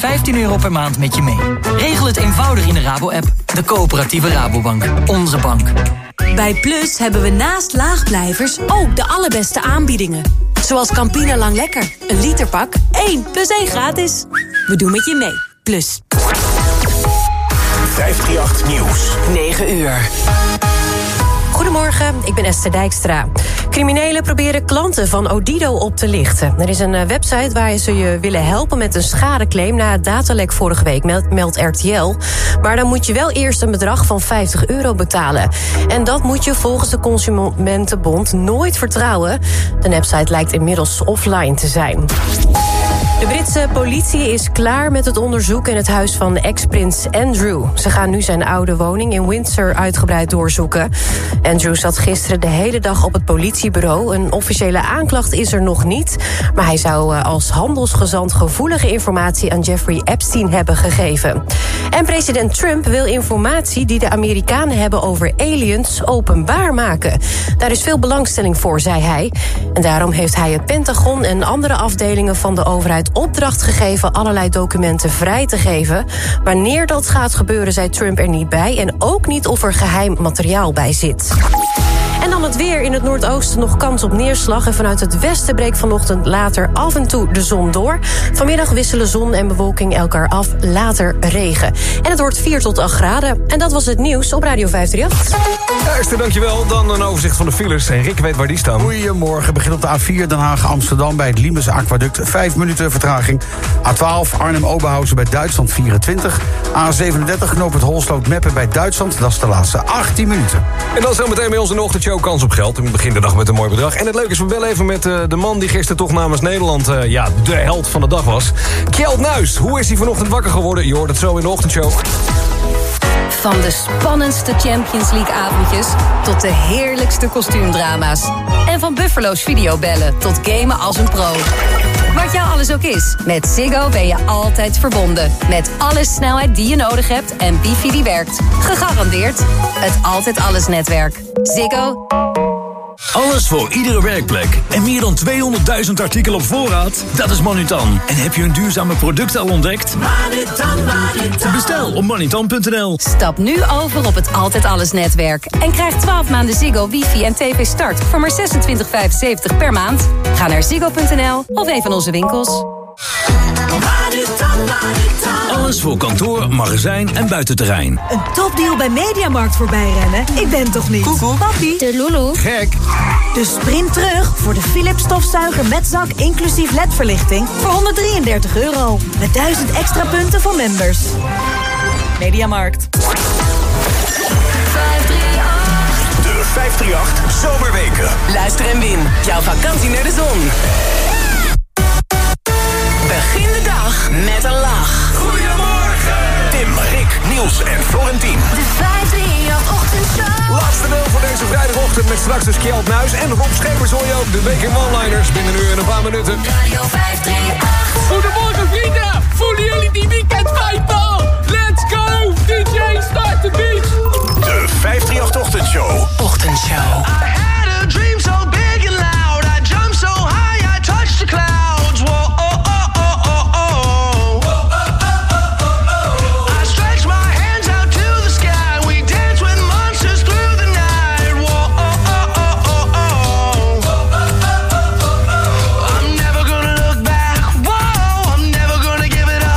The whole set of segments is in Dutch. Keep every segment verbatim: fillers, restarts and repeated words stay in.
vijftien euro per maand met je mee. Regel het eenvoudig in de Rabo-app. De coöperatieve Rabobank. Onze bank. Bij Plus hebben we naast laagblijvers ook de allerbeste aanbiedingen. Zoals Campina Lang Lekker. Een literpak, één plus één gratis. We doen met je mee. Plus. vijfhonderdachttien Nieuws. negen uur. Goedemorgen, ik ben Esther Dijkstra. Criminelen proberen klanten van Odido op te lichten. Er is een website waar ze je willen helpen met een schadeclaim na het datalek vorige week, meldt R T L. Maar dan moet je wel eerst een bedrag van vijftig euro betalen. En dat moet je volgens de Consumentenbond nooit vertrouwen. De website lijkt inmiddels offline te zijn. De Britse politie is klaar met het onderzoek in het huis van ex-prins Andrew. Ze gaan nu zijn oude woning in Windsor uitgebreid doorzoeken. Andrew zat gisteren de hele dag op het politiebureau. Een officiële aanklacht is er nog niet. Maar hij zou als handelsgezant gevoelige informatie aan Jeffrey Epstein hebben gegeven. En president Trump wil informatie die de Amerikanen hebben over aliens openbaar maken. Daar is veel belangstelling voor, zei hij. En daarom heeft hij het Pentagon en andere afdelingen van de overheid opdracht gegeven allerlei documenten vrij te geven. Wanneer dat gaat gebeuren, zei Trump er niet bij. En ook niet of er geheim materiaal bij zit. En dan het weer. In het noordoosten nog kans op neerslag. En vanuit het westen breekt vanochtend later af en toe de zon door. Vanmiddag wisselen zon en bewolking elkaar af. Later regen. En het wordt vier tot acht graden. En dat was het nieuws op Radio vijfhonderdachttien. Ja, Esther, dankjewel. Dan een overzicht van de files. En Rick weet waar die staan. Goedemorgen. Begin op de A vier Den Haag-Amsterdam bij het Limes Aquaduct. Vijf minuten vertraging. A twaalf Arnhem-Oberhausen bij Duitsland vierentwintig. A zevenendertig knoop het Holsloot-Meppen bij Duitsland. Dat is de laatste achttien minuten. En dan zo meteen bij ons in de ochtendshow kans op geld. We beginnen de dag met een mooi bedrag. En het leuke is, we wel even met uh, de man die gisteren toch namens Nederland uh, ja, de held van de dag was. Kjeld Nuis. Hoe is hij vanochtend wakker geworden? Je hoort het zo in de ochtendshow. Van de spannendste Champions League-avondjes tot de heerlijkste kostuumdrama's. En van Buffalo's videobellen tot gamen als een pro. Wat jou alles ook is, met Ziggo ben je altijd verbonden. Met alle snelheid die je nodig hebt en wifi die werkt. Gegarandeerd het Altijd Alles netwerk. Ziggo. Alles voor iedere werkplek. En meer dan tweehonderdduizend artikelen op voorraad? Dat is Manutan. En heb je een duurzame product al ontdekt? Manutan, Manutan. Bestel op manutan punt n l. Stap nu over op het Altijd Alles netwerk. En krijg twaalf maanden Ziggo, wifi en tv start voor maar zesentwintig vijfenzeventig per maand. Ga naar ziggo punt n l of een van onze winkels. Manutan, Manutan. Alles voor kantoor, magazijn en buitenterrein. Een topdeal bij Mediamarkt voorbij rennen? Ik ben toch niet? Koekoek. Papi. De Lulu. Gek. Dus sprint terug voor de Philips stofzuiger met zak inclusief L E D-verlichting voor honderddrieëndertig euro. Met duizend extra punten voor members. Mediamarkt. De vijfhonderdachttien Zomerweken. Luister en win. Jouw vakantie naar de zon. Begin de dag met een lach. Goedemorgen. Tim, Rick, Niels en Florentien. De vijfhonderdachttien Ochtendshow. Laatste deel van deze vrijdagochtend met straks dus Kjeld Nuis. En Rob Schepers hoor je ook de week in one-liners binnen nu in een paar minuten. Radio vijfhonderdachttien. Goedemorgen vrienden. Voelen jullie die weekend vibe al? Let's go. D J start the beat. De vijfhonderdachttien Ochtendshow. Ochtendshow. I had a dream so big and loud. I jumped so high, I touched the clouds. Whoa, oh, oh, oh, oh, oh. Whoa, oh, oh, oh, oh, oh. I stretched my hands out to the sky. We danced with monsters through the night. Whoa, oh, oh, oh, oh, oh. Whoa, oh, oh, oh, oh, oh. I'm never gonna look back. Whoa, I'm never gonna give it up.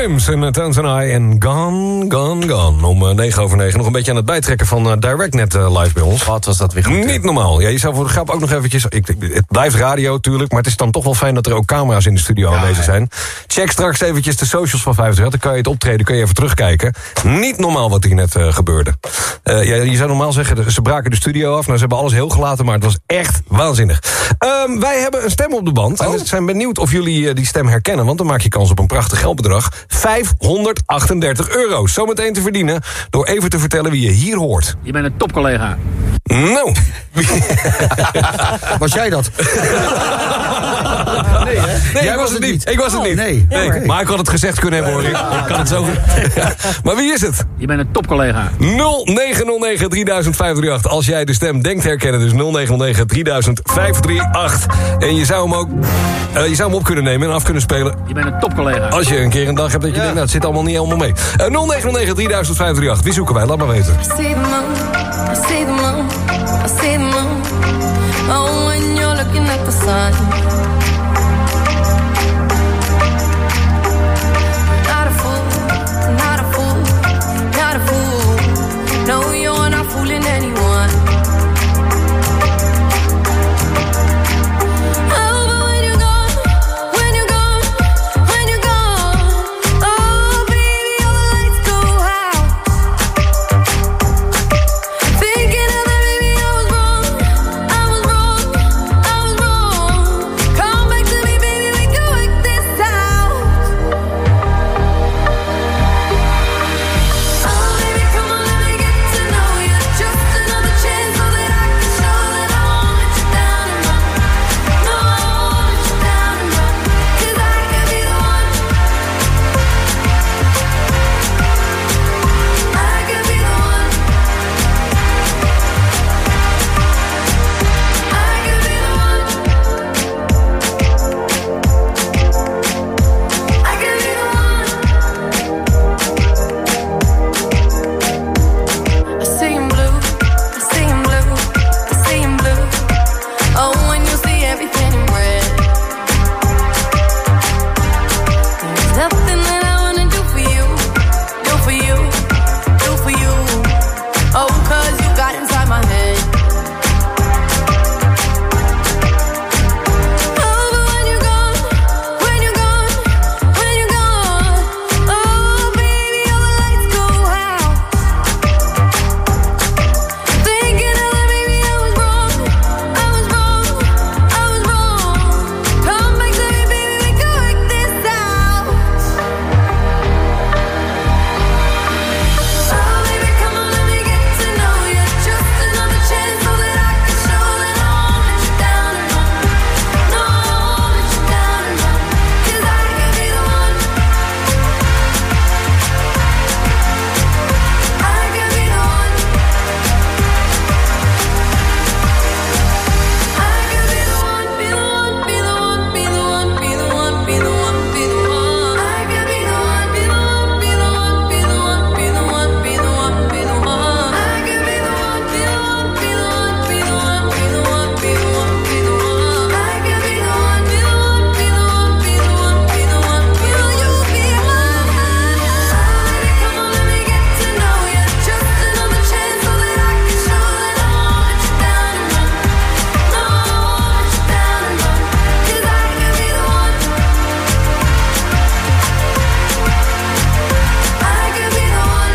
Slims en uh, Tones and I en Gone, Gone, Gone. Om uh, negen over negen nog een beetje aan het bijtrekken van uh, Direct net uh, live bij ons. Wat was dat weer goed? Niet normaal. Ja, je zou voor de grap ook nog eventjes... Ik, het blijft radio natuurlijk, maar het is dan toch wel fijn dat er ook camera's in de studio ja, aanwezig zijn. Check straks eventjes de socials van vijftig. Dan kan je het optreden, kun je even terugkijken. Niet normaal wat hier net uh, gebeurde. Uh, ja, je zou normaal zeggen, ze braken de studio af. Nou, ze hebben alles heel gelaten, maar het was echt waanzinnig. Um, wij hebben een stem op de band. Oh. En we zijn benieuwd of jullie uh, die stem herkennen. Want dan maak je kans op een prachtig geldbedrag. vijfhonderdachtendertig euro. Zometeen te verdienen door even te vertellen wie je hier hoort. Je bent een topcollega. Nou. Was jij dat? Nee, hè? Nee, jij was het niet. Ik was het oh, niet. Nee. nee. Okay. Maar ik had het gezegd kunnen hebben, hoor. Ik kan het zo goed. Maar wie is het? Je bent een topcollega. nul negen nul negen drie vijf drie acht. Als jij de stem denkt herkennen, dus nul negen nul negen drie vijf drie acht. En je zou hem ook uh, je zou hem op kunnen nemen en af kunnen spelen. Je bent een topcollega. Als je een keer een dag hebt dat je ja. denkt, nou, het zit allemaal niet helemaal mee. Uh, nul negen nul negen drie vijf drie acht. Wie zoeken wij? Laat maar weten. I see the moon, I see the moon, I see the moon. Oh, when you're looking at the sun. Not a fool, not a fool, not a fool. No, you're not fooling anyone. Oh, but when you're gone, when you're gone, when you're gone. Oh, baby, all the lights go out. Thinking of that, baby, I was wrong. I was wrong, I was wrong. Come back to me, baby, we can work this out. Oh, baby, come on, let me get to know you. Just another chance so that I can show that I won't let you down and run. No, I won't let you down and run. 'Cause I could be the one. I could be the one. I could be the one. I could be the one. I see him blue, I see him blue, I see him blue. Oh, when you see everything in red. There's nothing that I wanna do for you, do for you, do for you. Oh, 'cause you got inside my head. Oh, but when you're gone, when you're gone, when you're gone. Oh, baby, all the lights go out. Thinking of that, baby, I was wrong. I was wrong, I was wrong. Come back to me, baby, we can work this out. Oh, baby, come on, let me get to know you. Just another chance so that I can show that I won't let you down and run. No, I won't let you down and run. 'Cause I could be the one. I could be the one. I could be the one, be the one, be the one, be the one, be the one, be the one, be the one. I could be the one, be the one, be the one, be the one, be the one, be the one, be the one. I could be the one, be the one, be the one, be the one, be the one, be the one, be the one. I could be the one, be the one, be the one, be the one, be the one, be the one. You be mine. Baby, come on, let me get to know you. Just another chance so that I can show that I won't let you down and run. No, I won't let you down and run. 'Cause I could be the one. I could be the one.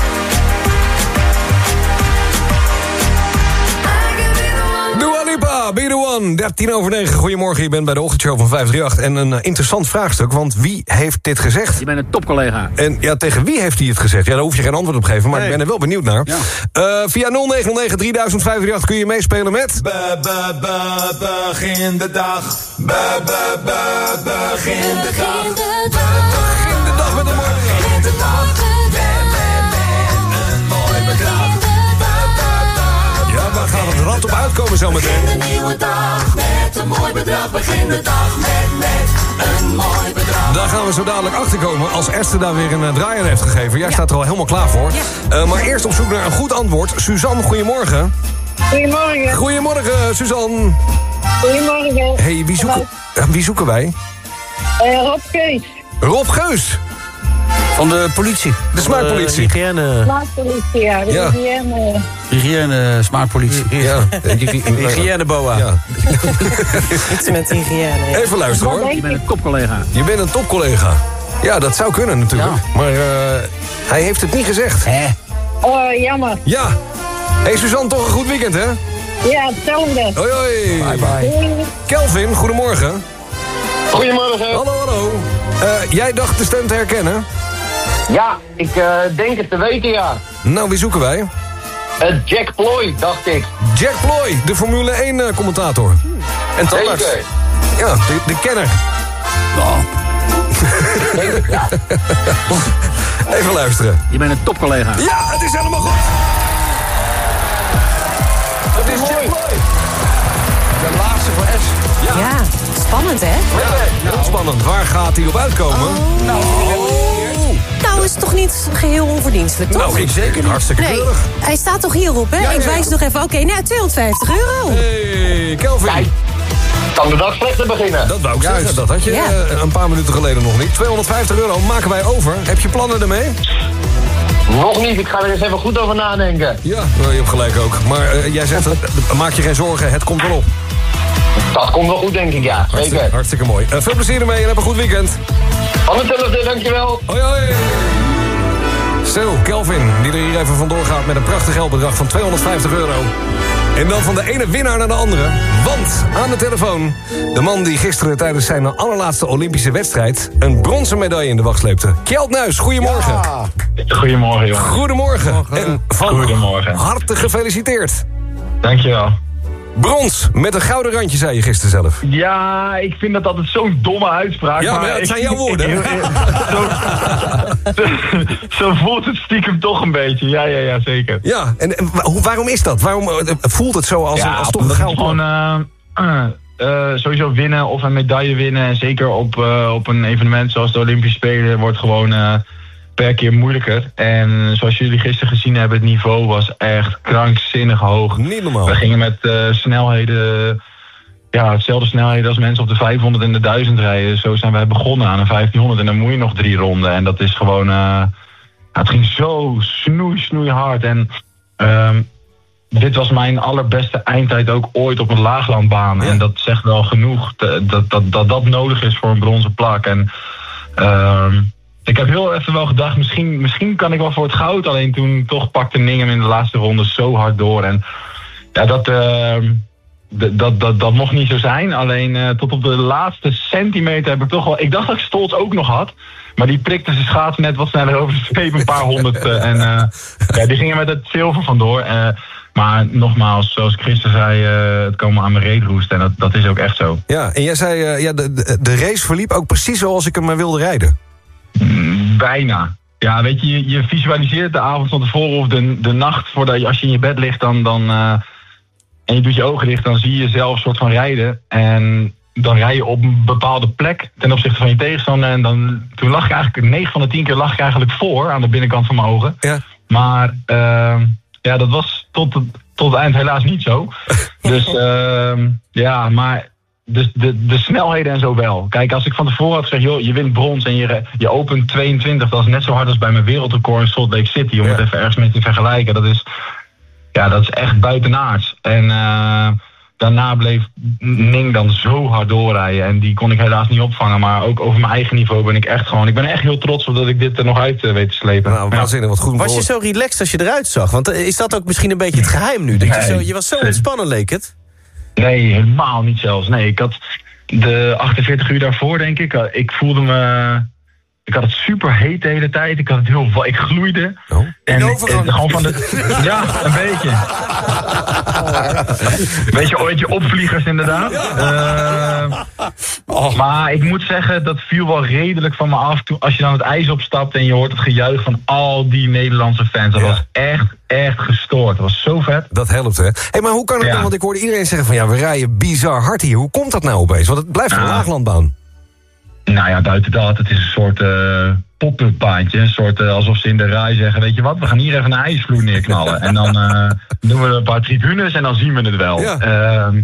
I could be the one. Dua Lipa, Be The One, dertien over negen. Goedemorgen, je bent bij de ochtendshow van vijf drie acht. En een uh, interessant vraagstuk, want wie heeft dit gezegd? Je bent een topcollega. En ja, tegen wie heeft hij het gezegd? Ja, daar hoef je geen antwoord op te geven, maar Nee. ik ben er wel benieuwd naar. Ja. Uh, via nul negen nul negen drie vijf drie acht kun je meespelen met... Be, be, be, begin de dag. Be, be, be, begin de dag. Begin de dag. Begin de dag met een mooi bedrag. Begin de dag. Met, met, met een mooi bedrag. Be, be, be, Ja, waar gaat het rad op uitkomen zometeen? begin de nieuwe dag. Met een mooi bedrag. Begin de dag met, met een mooi bedrag. Daar gaan we zo dadelijk achter komen als Esther daar weer een uh, draai aan heeft gegeven. Jij staat er al helemaal klaar voor. Uh, maar eerst op zoek naar een goed antwoord. Suzanne, goedemorgen. Goedemorgen. Goedemorgen, Suzanne. Goedemorgen. Hey, wie zoeken, uh, wie zoeken wij? Uh, Rob Kees. Rob Geus. Van de politie. De smaakpolitie. Uh, hygiëne. Smaakpolitie, ja. De Ja. hygiëne. Hygiëne, smaakpolitie. Ja. Hygiëneboa. Iets met hygiëne. Even luisteren hoor. Je bent een topcollega. Je bent een topcollega. Ja, dat zou kunnen natuurlijk. Maar uh, hij heeft het niet gezegd. Hè? Oh, jammer. Ja. Hé hey, Suzanne, toch een goed weekend hè? Ja, hetzelfde. Hoi hoi. Bye bye. Doei. Kelvin, goedemorgen. Goedemorgen. Hallo, hallo. Uh, jij dacht de stem te herkennen? Ja, ik uh, denk het te weten, ja. Nou, wie zoeken wij? Uh, Jack Ploy, dacht ik. Jack Ploy, de Formule één uh, commentator. En tandarts. Zeker. Ja, de, de kenner. Oh. Denk het, ja. Even luisteren. Je bent een topcollega. Ja, het is helemaal goed. Het is Jack Ploy. De laatste voor S. Ja. Ja, spannend hè? Ja, heel spannend. Waar gaat hij op uitkomen? Oh. Nou, Nou, is het toch niet geheel onverdienstelijk, toch? Nou, ik zeker niet. Hartstikke Nee, keurig. hij staat toch hierop, hè? Ja, ja, Ik ja. wijs nog even. Oké, nou, tweehonderdvijftig euro. Hey, Kelvin. Kijk, kan de dag slechter beginnen. Dat wou ik Juist. zeggen. Dat had je Ja. uh, een paar minuten geleden nog niet. tweehonderdvijftig euro maken wij over. Heb je plannen ermee? Nog niet, ik ga er eens even goed over nadenken. Ja, nou, je hebt gelijk ook. Maar uh, jij zegt, uh, maak je geen zorgen, het komt wel op. Dat komt wel goed, denk ik, ja. Hartstikke, Zeker. hartstikke mooi. Uh, veel plezier ermee en heb een goed weekend. Van hetzelfde, dankjewel. Hoi, hoi. Zo, Kelvin, die er hier even vandoor gaat met een prachtig geldbedrag van tweehonderdvijftig euro. En dan van de ene winnaar naar de andere. Want aan de telefoon, de man die gisteren tijdens zijn allerlaatste Olympische wedstrijd een bronzen medaille in de wacht sleepte. Kjeld Nuis, goedemorgen. Ja. Goedemorgen, jongen. Goedemorgen. En van Goedemorgen. harte gefeliciteerd. Dankjewel. Brons, met een gouden randje, zei je gisteren zelf. Ja, ik vind dat altijd zo'n domme uitspraak. Ja, maar ja, het ik- zijn jouw woorden. ik- ik- zo, zo voelt het stiekem toch een beetje. Ja, ja, ja, zeker. Ja, en, en wa- hoe- waarom is dat? Waarom uh, voelt het zo als, ja, een, als toch een omdat het gouden gewoon uh, uh, uh, sowieso winnen of een medaille winnen. En zeker op, uh, op een evenement zoals de Olympische Spelen wordt gewoon uh, per keer moeilijker. En zoals jullie gisteren gezien hebben, het niveau was echt krankzinnig hoog. Niet normaal. We gingen met uh, snelheden, ja, hetzelfde snelheden als mensen op de vijfhonderd en de duizend rijden. Zo zijn wij begonnen aan een vijftienhonderd en dan moet je nog drie ronden. En dat is gewoon, uh, het ging zo snoei, snoei hard. En um, dit was mijn allerbeste eindtijd ook ooit op een laaglandbaan. Ja. En dat zegt wel genoeg te, dat, dat, dat dat nodig is voor een bronzen plak. En um, ik heb heel even wel gedacht, misschien, misschien kan ik wel voor het goud. Alleen toen toch pakte Ninghem in de laatste ronde zo hard door. En ja, dat, uh, d- dat, dat, dat mocht niet zo zijn. Alleen uh, tot op de laatste centimeter heb ik toch wel... Ik dacht dat ik Stolz ook nog had. Maar die prikte zijn schaats net wat sneller over de streep, een paar honderd. Uh, en uh, ja, die gingen met het zilver vandoor. Uh, maar nogmaals, zoals ik gisteren zei, uh, het komen aan mijn reetroest. En dat, dat is ook echt zo. Ja, en jij zei, uh, ja, de, de, de race verliep ook precies zoals ik hem uh, wilde rijden. Mm, bijna. Ja, weet je, je, je visualiseert de avond van tevoren of de, de nacht voordat je, als je in je bed ligt, dan, dan, uh, en je doet je ogen dicht, dan zie je jezelf soort van rijden. En dan rij je op een bepaalde plek ten opzichte van je tegenstander. En dan, toen lag ik eigenlijk, negen van de tien keer lag ik eigenlijk voor aan de binnenkant van mijn ogen. Ja. Maar uh, ja, dat was tot het, tot het eind helaas niet zo. Dus uh, ja, maar de, de, de snelheden en zo wel. Kijk, als ik van tevoren had gezegd, joh, je wint brons en je, je opent tweeëntwintig, dat is net zo hard als bij mijn wereldrecord in Salt Lake City. Om Ja. het even ergens mee te vergelijken. Dat is, ja, dat is echt buitenaards. En uh, daarna bleef Ning dan zo hard doorrijden. En die kon ik helaas niet opvangen. Maar ook over mijn eigen niveau ben ik echt gewoon... Ik ben echt heel trots op dat ik dit er nog uit uh, weet te slepen. Nou, waanzinnig, wat goed. Was je zo relaxed als je eruit zag? Want uh, is dat ook misschien een beetje het geheim nu? Dat je, Nee. zo, je was zo ontspannen, leek het. Nee, helemaal niet zelfs. Nee, ik had de achtenveertig uur daarvoor, denk ik. uh, Ik voelde me... Ik had het super heet de hele tijd. Ik had het heel... wa- Ik gloeide. Oh. En In ik- overgang. gewoon van de... Ja, een beetje. Weet je, ooit je opvliegers inderdaad. Uh, maar ik moet zeggen, dat viel wel redelijk van me af. Toen, als je dan het ijs opstapt en je hoort het gejuich van al die Nederlandse fans. Dat Ja. was echt, echt gestoord. Dat was zo vet. Dat helpt, hè? Hey, maar hoe kan het Ja. dan? Want ik hoorde iedereen zeggen van... ja, we rijden bizar hard hier. Hoe komt dat nou opeens? Want het blijft een Ja. laaglandbaan. Nou ja, buiten dat, het is een soort uh, pop-up baantje. Een soort uh, alsof ze in de rij zeggen, weet je wat, we gaan hier even een ijsvloer neerknallen. En dan uh, doen we een paar tribunes en dan zien we het wel. Ja. Uh,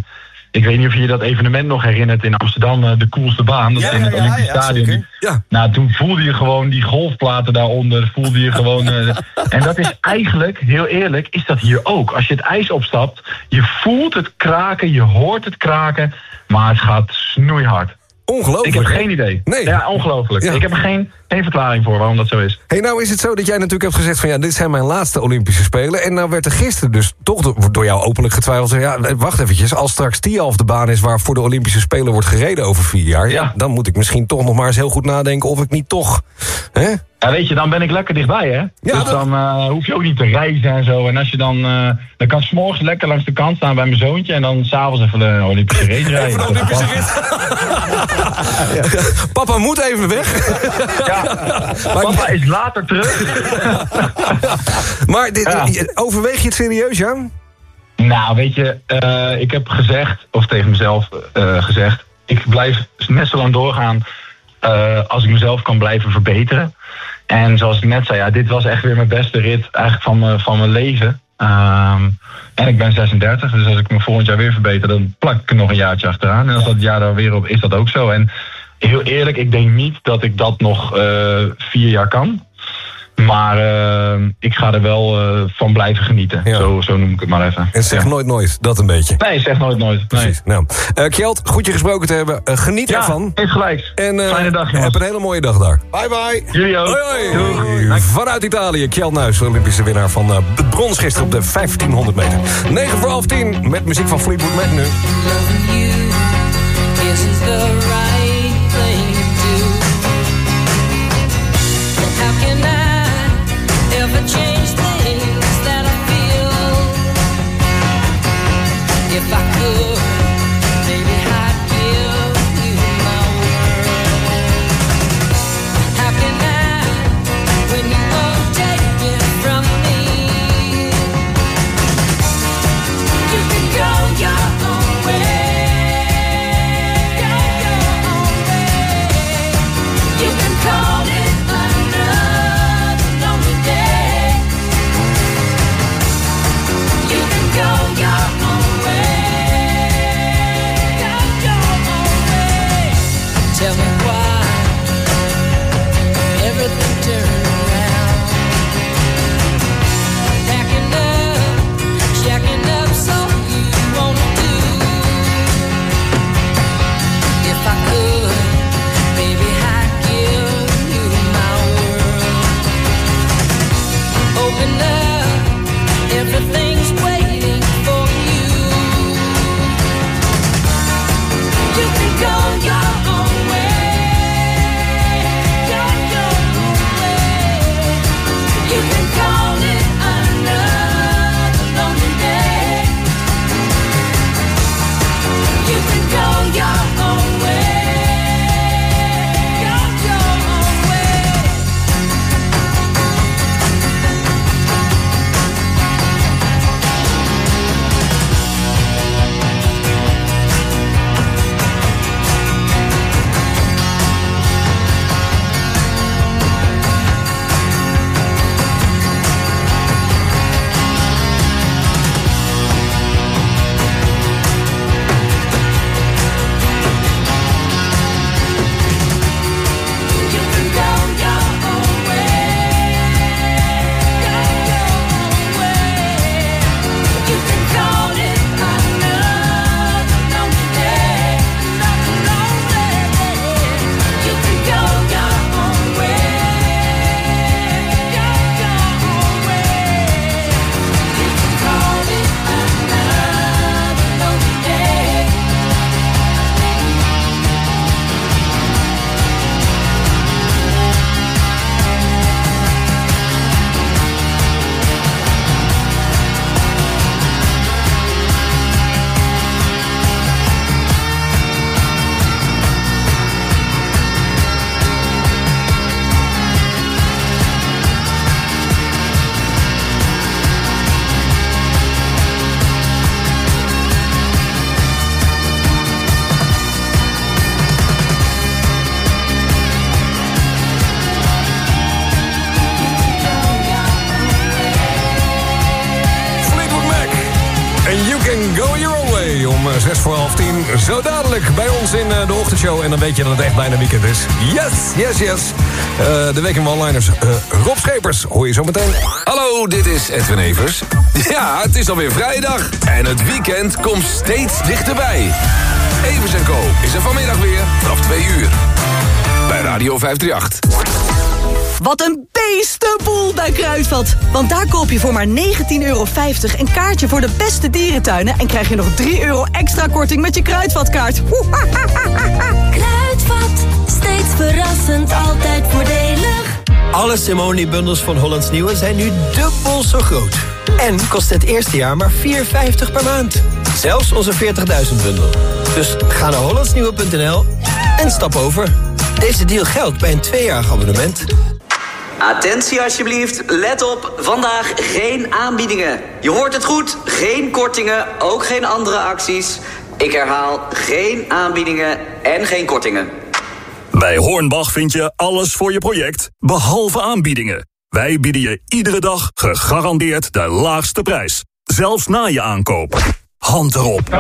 ik weet niet of je je dat evenement nog herinnert in Amsterdam, uh, de coolste baan. Dat Ja, in het ja, ja, Olympisch ja, Stadion. zeker. Ja. Nou, toen voelde je gewoon die golfplaten daaronder, voelde je gewoon... Uh, en dat is eigenlijk, heel eerlijk, is dat hier ook. Als je het ijs opstapt, je voelt het kraken, je hoort het kraken, maar het gaat snoeihard. Ongelooflijk. Ik heb hè? geen idee. Nee. Ja, ongelooflijk. Ja. Ik heb er geen, geen verklaring voor waarom dat zo is. Hey, nou is het zo dat jij natuurlijk hebt gezegd van ja, dit zijn mijn laatste Olympische Spelen. En nou werd er gisteren dus toch door, door jou openlijk getwijfeld. Ja, wacht eventjes, als straks Tialf de baan is waar voor de Olympische Spelen wordt gereden over vier jaar. Ja. Ja, dan moet ik misschien toch nog maar eens heel goed nadenken of ik niet toch... Hè? Ja, weet je, dan ben ik lekker dichtbij, hè? Ja, dus dat... dan uh, hoef je ook niet te reizen en zo. En als je dan... Uh, dan kan 's morgens lekker langs de kant staan bij mijn zoontje en dan s'avonds even een Olympische race rijden. Even een Olympische rit. Ja. Papa moet even weg. Ja, maar papa is later terug. Maar dit, Ja. overweeg je het serieus, ja? Nou, weet je, uh, ik heb gezegd, of tegen mezelf uh, gezegd, ik blijf net zo lang doorgaan uh, als ik mezelf kan blijven verbeteren. En zoals ik net zei, ja, dit was echt weer mijn beste rit eigenlijk van, me, van mijn leven. Um, en ik ben zesendertig, dus als ik me volgend jaar weer verbeter, dan plak ik er nog een jaartje achteraan. En als dat jaar daar weer op is, dat ook zo. En heel eerlijk, ik denk niet dat ik dat nog uh, vier jaar kan. Maar uh, ik ga er wel uh, van blijven genieten. Ja. Zo, zo noem ik het maar even. En zeg ja. nooit nooit, dat een beetje. Nee, zeg nooit nooit. Precies. Nee. Nou, uh, Kjeld, goed je gesproken te hebben. Uh, geniet ja, ervan. Ja, gelijk. En uh, fijne dag, jongens. heb een hele mooie dag daar. Bye bye. Jullie ook. Hoi, hoi. Doei. Vanuit Italië, Kjeld Nuis, Olympische winnaar van uh, het brons gisteren op de vijftienhonderd meter. negen voor half tien, met muziek van Fleetwood Mac nu. Ever change things that I feel? If I could, maybe I'd give you my world. How can I, when you won't take it from me? You can go your own way, go your own way. You can call it another lonely day. You can go your own way, go your own way. Tell me why everything turned around. Packing up, checking up, so you wanna do. If I could, baby, I'd give you my world. Open up, everything's waiting for you. You can go your own way, go your own way. You can call it another lonely day. You can go your own way, go your own way. You can go your own way, go your own way. You can call it another lonely day, another lonely day. You can go your own way, go your own way. You can call it another lonely day. Fleetwood Mac. En You Can Go Your Own Way. Om om uh, zes voor half tien. Zo dadelijk bij ons in uh, de ochtendshow. En dan weet je dat het echt bijna weekend is. Yes, yes, yes. Uh, de week in one-liners. Uh, Rob Schepers, hoor je zo meteen. Hallo, dit is Edwin Evers. Ja, het is alweer vrijdag. En het weekend komt steeds dichterbij. Evers en Co is er vanmiddag weer vanaf twee uur. Bij Radio vijf drie acht. Wat een beestenboel bij Kruidvat. Want daar koop je voor maar negentien euro vijftig een kaartje voor de beste dierentuinen... en krijg je nog drie euro extra korting met je Kruidvatkaart. Kruidvat, steeds verrassend, altijd voordelig. Alle Simone-bundels van Hollands Nieuwe zijn nu dubbel zo groot. En kost het eerste jaar maar vier euro vijftig per maand. Zelfs onze veertigduizend bundel. Dus ga naar hollandsnieuwe punt n l en stap over. Deze deal geldt bij een tweejarig abonnement. Attentie alsjeblieft, let op, vandaag geen aanbiedingen. Je hoort het goed, geen kortingen, ook geen andere acties. Ik herhaal, geen aanbiedingen en geen kortingen. Bij Hornbach vind je alles voor je project, behalve aanbiedingen. Wij bieden je iedere dag gegarandeerd de laagste prijs. Zelfs na je aankoop. Hand erop.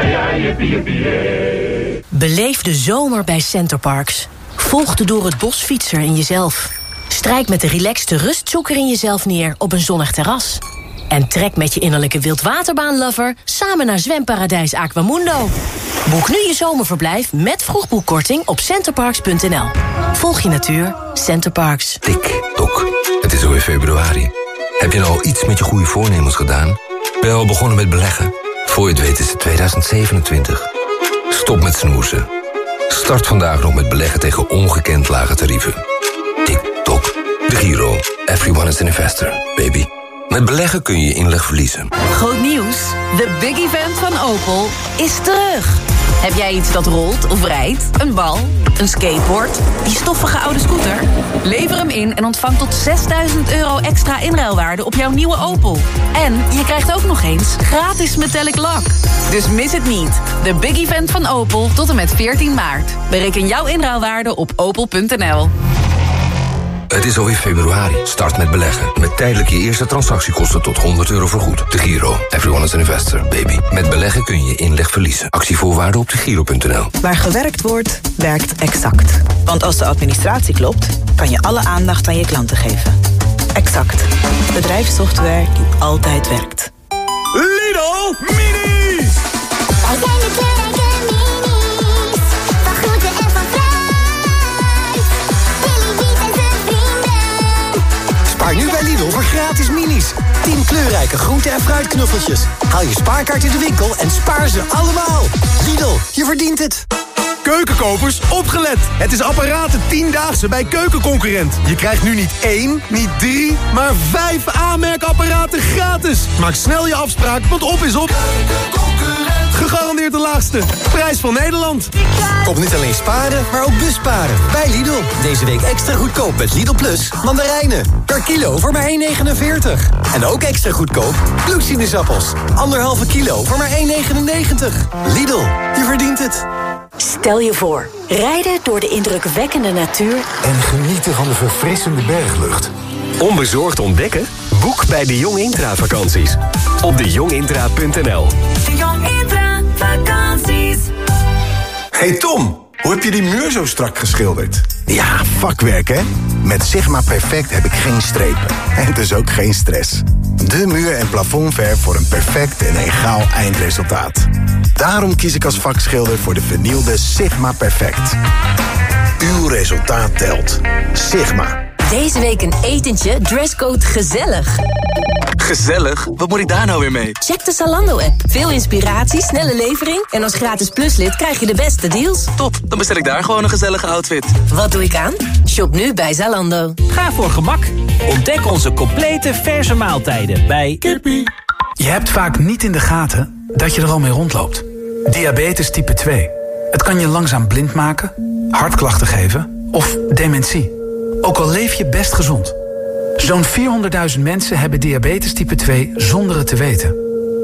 Beleef de zomer bij Centerparks. Volg de door het bos fietser in jezelf. Strijk met de relaxte rustzoeker in jezelf neer op een zonnig terras. En trek met je innerlijke wildwaterbaanlover samen naar zwemparadijs Aquamundo. Boek nu je zomerverblijf met vroegboekkorting op centerparks punt n l. Volg je natuur, Centerparks. Tik, tok. Het is alweer februari. Heb je nou al iets met je goede voornemens gedaan? Ben je al begonnen met beleggen? Voor je het weet is het tweeduizend zevenentwintig. Stop met snoezen. Start vandaag nog met beleggen tegen ongekend lage tarieven. Tik, tok. De Giro. Everyone is an investor, baby. Met beleggen kun je inleg verliezen. Groot nieuws. De big event van Opel is terug. Heb jij iets dat rolt of rijdt? Een bal? Een skateboard? Die stoffige oude scooter? Lever hem in en ontvang tot zesduizend euro extra inruilwaarde op jouw nieuwe Opel. En je krijgt ook nog eens gratis metallic lak. Dus mis het niet. De big event van Opel tot en met veertien maart. Bereken jouw inruilwaarde op opel punt n l. Het is alweer februari. Start met beleggen. Met tijdelijk je eerste transactiekosten tot honderd euro vergoed. De Giro. Everyone is an investor, baby. Met beleggen kun je inleg verliezen. Actievoorwaarden op de giro punt n l. Waar gewerkt wordt, werkt Exact. Want als de administratie klopt, kan je alle aandacht aan je klanten geven. Exact. Bedrijfssoftware die altijd werkt. Lidl Mini! Wij zijn de kleurrijke minis. Van groente en van fruit. Billy Biet en zijn vrienden. Spaar nu bij Lidl voor gratis minis. tien kleurrijke groente- en fruitknuffeltjes. Haal je spaarkaart in de winkel en spaar ze allemaal. Lidl, je verdient het. Keukenkopers, opgelet! Het is apparaten tiendaagse bij Keukenconcurrent. Je krijgt nu niet één, niet drie, maar vijf aanmerkapparaten gratis. Maak snel je afspraak, want op is op. Gegarandeerd de laagste. Prijs van Nederland. Kom niet alleen sparen, maar ook busparen. Bij Lidl. Deze week extra goedkoop met Lidl Plus mandarijnen. Per kilo voor maar één negenenveertig. En ook extra goedkoop bloedsinusappels. Anderhalve kilo voor maar één negenennegentig. Lidl, je verdient het. Stel je voor, rijden door de indrukwekkende natuur En genieten van de verfrissende berglucht. Onbezorgd ontdekken? Boek bij de Jong Intra vakanties. Op de jong intra punt n l. De Jong Intra vakanties. Hey Tom, hoe heb je die muur zo strak geschilderd? Ja, vakwerk hè? Met Sigma Perfect heb ik geen strepen. En dus ook geen stress. De muur- en plafondverf voor een perfect en egaal eindresultaat. Daarom kies ik als vakschilder voor de vernieuwde Sigma Perfect. Uw resultaat telt. Sigma. Deze week een etentje, dresscode gezellig. Gezellig? Wat moet ik daar nou weer mee? Check de Zalando-app. Veel inspiratie, snelle levering en als gratis pluslid krijg je de beste deals. Top, dan bestel ik daar gewoon een gezellige outfit. Wat doe ik aan? Shop nu bij Zalando. Ga voor gemak. Ontdek onze complete verse maaltijden bij Kippie. Je hebt vaak niet in de gaten dat je er al mee rondloopt. Diabetes type twee. Het kan je langzaam blind maken, hartklachten geven of dementie. Ook al leef je best gezond. Zo'n vierhonderdduizend mensen hebben diabetes type twee zonder het te weten.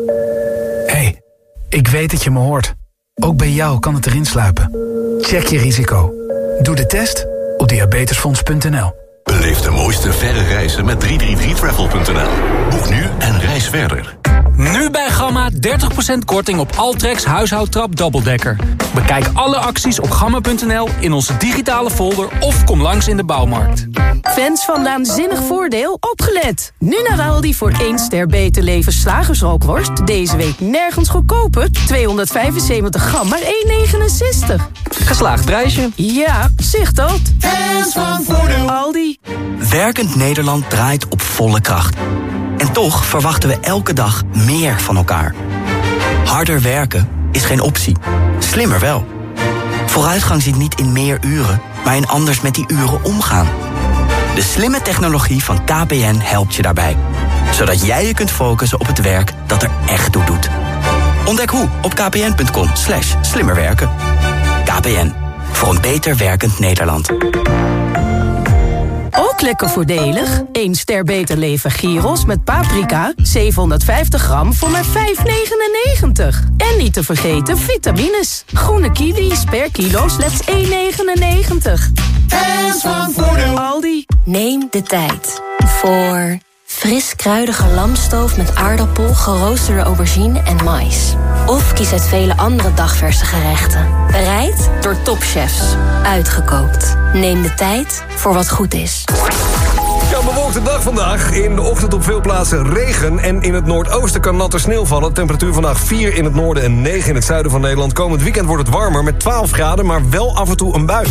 Hé, hey, ik weet dat je me hoort. Ook bij jou kan het erin sluipen. Check je risico. Doe de test op diabetesfonds punt n l. Beleef de mooiste verre reizen met driehonderddrieëndertig travel punt n l. Boek nu en reis verder. Nu bij Gamma dertig procent korting op Altrex huishoudtrap dubbeldekker. Bekijk alle acties op gamma punt n l in onze digitale folder of kom langs in de bouwmarkt. Fans van Naanzinnig Voordeel, opgelet! Nu naar Aldi voor één ster Beter Leven slagersrookworst. Deze week nergens goedkoper. tweehonderdvijfenzeventig gram, maar één negenenzestig. Geslaagd prijsje. Ja, zicht dat. Fans van Voordeel. Aldi. Werkend Nederland draait op volle kracht. En toch verwachten we elke dag meer van elkaar. Harder werken is geen optie. Slimmer wel. Vooruitgang zit niet in meer uren, maar in anders met die uren omgaan. De slimme technologie van K P N helpt je daarbij. Zodat jij je kunt focussen op het werk dat er echt toe doet. Ontdek hoe op kpn.com slash slimmerwerken. K P N, voor een beter werkend Nederland. Ook lekker voordelig. één ster Beter Leven gyros met paprika. zevenhonderdvijftig gram voor maar vijf negenennegentig. En niet te vergeten vitamines. Groene kiwis per kilo slechts één negenennegentig. Fans van Voordeel. Aldi. Neem de tijd voor fris kruidige lamstoof met aardappel, geroosterde aubergine en mais. Of kies uit vele andere dagverse gerechten. Bereid door topchefs. Uitgekookt. Neem de tijd voor wat goed is. Ja, bewolkte dag vandaag. In de ochtend op veel plaatsen regen. En in het noordoosten kan natte sneeuw vallen. Temperatuur vandaag vier in het noorden en negen in het zuiden van Nederland. Komend weekend wordt het warmer met twaalf graden, maar wel af en toe een bui.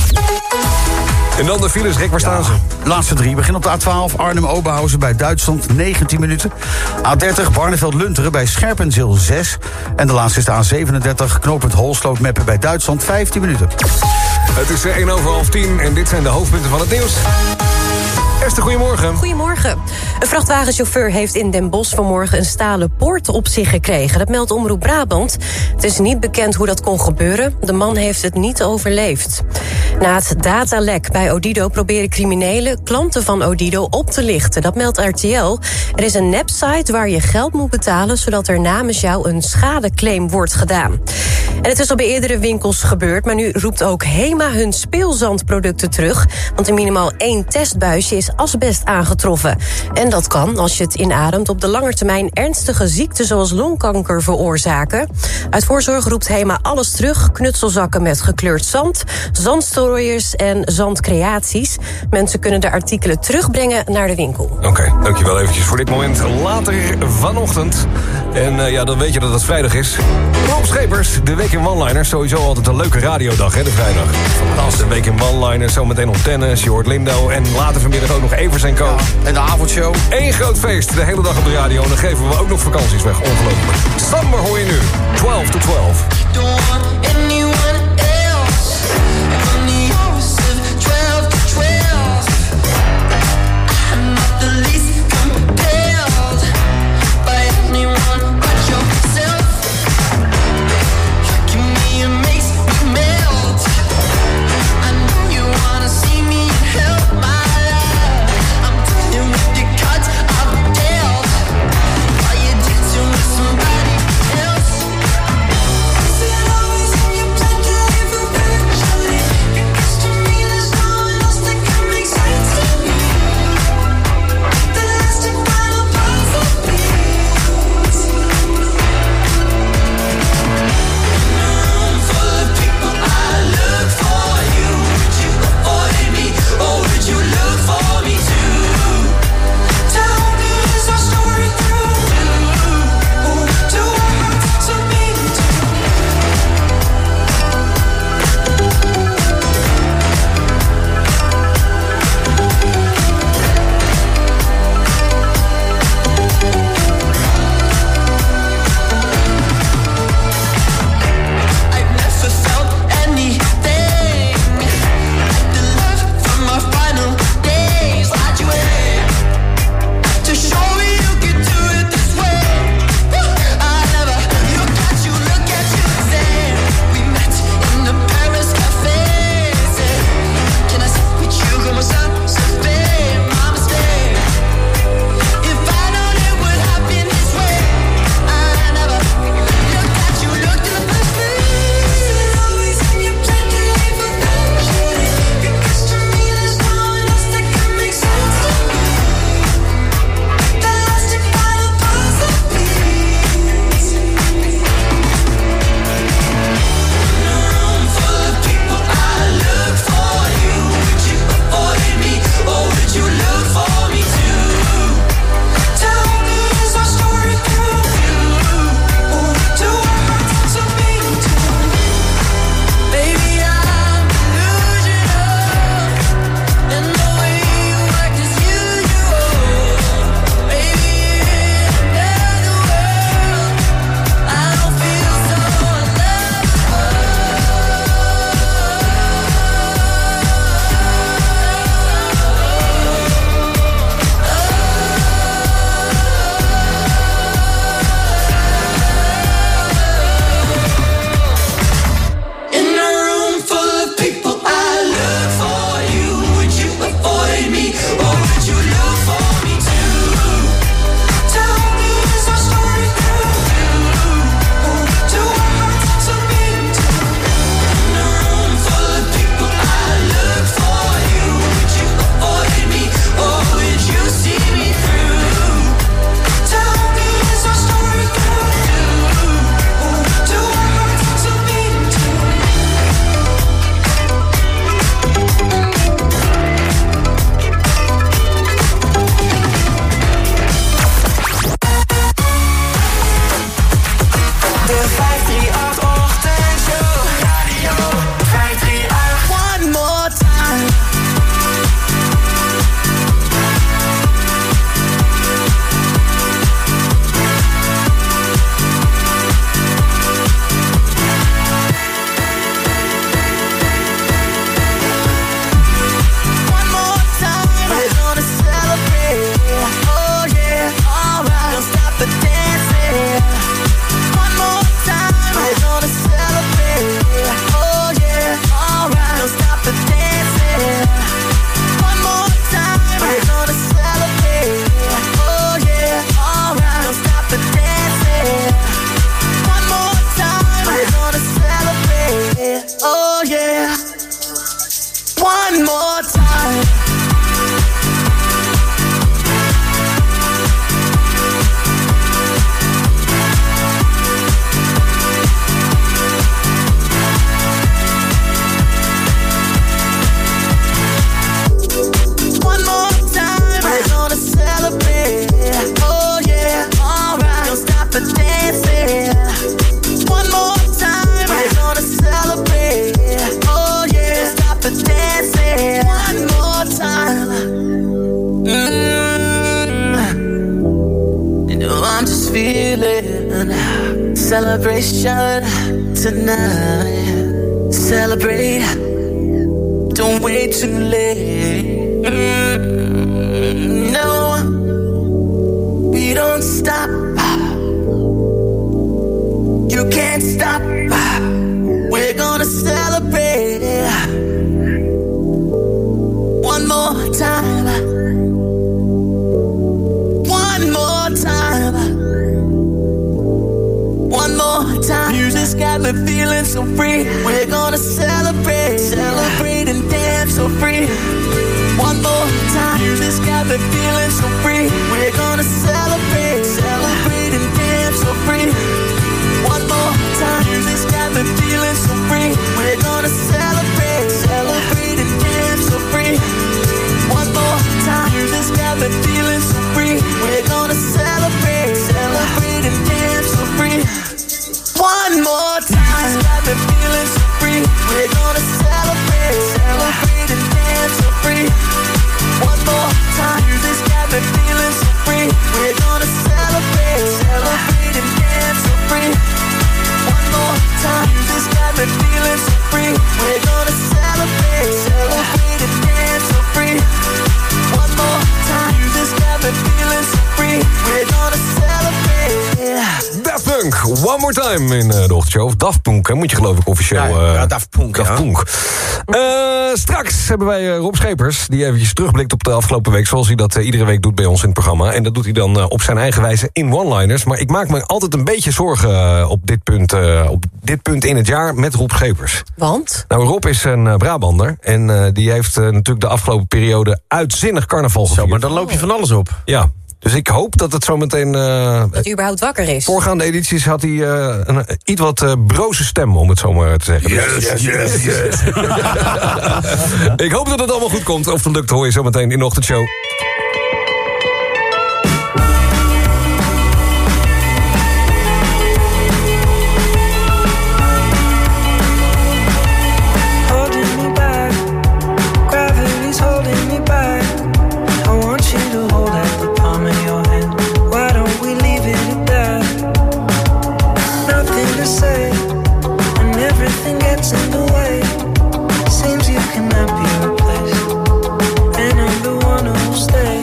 En dan de files, Rick, waar staan ze? Laatste drie. Begin op de A twaalf, Arnhem-Oberhausen bij Duitsland, negentien minuten. A dertig, Barneveld-Lunteren bij Scherpenzeel, zes. En de laatste is de A zevenendertig, knooppunt Holsloot-Meppen bij Duitsland, vijftien minuten. Het is één over half tien en dit zijn de hoofdpunten van het nieuws. Esther, goedemorgen. Goedemorgen. Een vrachtwagenchauffeur heeft in Den Bosch vanmorgen een stalen poort op zich gekregen. Dat meldt Omroep Brabant. Het is niet bekend hoe dat kon gebeuren. De man heeft het niet overleefd. Na het datalek bij Odido proberen criminelen klanten van Odido op te lichten. Dat meldt R T L. Er is een nepsite waar je geld moet betalen zodat er namens jou een schadeclaim wordt gedaan. En het is al bij eerdere winkels gebeurd, maar nu roept ook HEMA hun speelzandproducten terug. Want in minimaal één testbuisje is asbest aangetroffen. En dat kan, als je het inademt, op de lange termijn ernstige ziekten zoals longkanker veroorzaken. Uit voorzorg roept HEMA alles terug. Knutselzakken met gekleurd zand, zandstrooiers en zandcreaties. Mensen kunnen de artikelen terugbrengen naar de winkel. Oké, okay, dankjewel eventjes voor dit moment. Later vanochtend. En uh, ja, dan weet je dat het vrijdag is. Rob Schepers, de Week in One-Liners. Sowieso altijd een leuke radiodag, hè, de vrijdag. Fantastisch. De Week in One-Liners, zometeen op tennis. Je hoort Lindo en later vanmiddag ook nog Evers en Co. Ja, en de avondshow. Eén groot feest, de hele dag op de radio. En dan geven we ook nog vakanties weg, ongelooflijk. Summer hoor je nu, twaalf to twaalf. Somebody else. Is it always feeling. Celebration tonight. Celebrate. Don't wait too late. Mm, no, we don't stop. You can't stop. We're gonna celebrate one more time. One more time. One more time. Music's got me feeling so free. We're gonna celebrate, celebrate and dance so free. One more time. Music's got me feeling so free. We're gonna celebrate, celebrate and dance so free. One more time. Music's got me feeling so free. We're gonna celebrate, celebrate and dance so free. One more time. Music's got me feeling so free. We're gonna celebrate, celebrate and dance so free. One more time. Music's got me feeling so free. We're gonna celebrate, celebrate and dance so free. One more time. Music's got me feeling so free. We're gonna celebrate, celebrate and dance so free. One more time. Music's got me feeling so free. We're gonna celebrate, celebrate and dance so free. One more time. Music's got me feeling so free. We're gonna celebrate. Daft Punk, One More Time in uh, de ochtendshow. Of Daft Punk, hè, moet je geloof ik officieel... Ja, uh, ja, Daft Punk, Daft ja. Punk. Uh, straks hebben wij uh, Rob Schepers, die eventjes terugblikt op de afgelopen week... zoals hij dat uh, iedere week doet bij ons in het programma. En dat doet hij dan uh, op zijn eigen wijze in one-liners. Maar ik maak me altijd een beetje zorgen uh, op, dit punt, uh, op dit punt in het jaar met Rob Schepers. Want? Nou, Rob is een uh, Brabander. En uh, die heeft uh, natuurlijk de afgelopen periode uitzinnig carnaval gevierd. Zo, maar dan loop je van alles op. Ja. Dus ik hoop dat het zo meteen... Uh, Dat hij überhaupt wakker is. Voorgaande edities had hij uh, een iets wat uh, broze stem, om het zo maar te zeggen. Yes, yes, yes, yes. Ik hoop dat het allemaal goed komt. Of het lukt, hoor je zo meteen in de ochtendshow. In the way, seems you cannot be replaced, and I'm the one who'll stay.